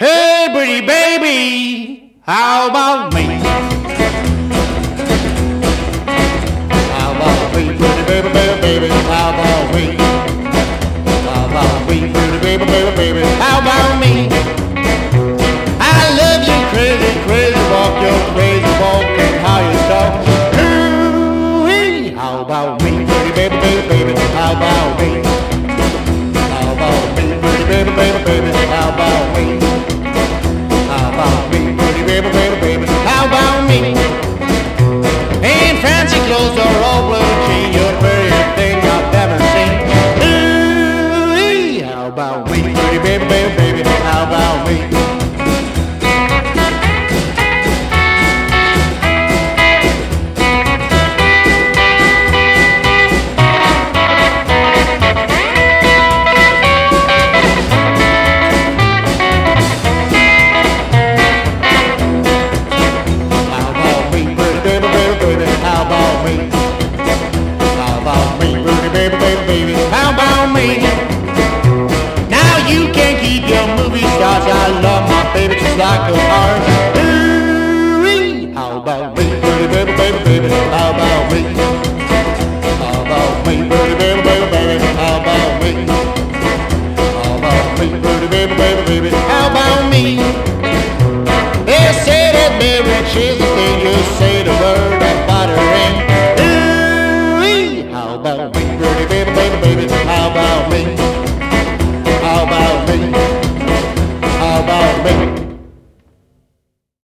Hey, pretty baby, how about me? How about me, pretty baby, baby, baby? How about me? How about me, pretty baby, baby, baby? How about me?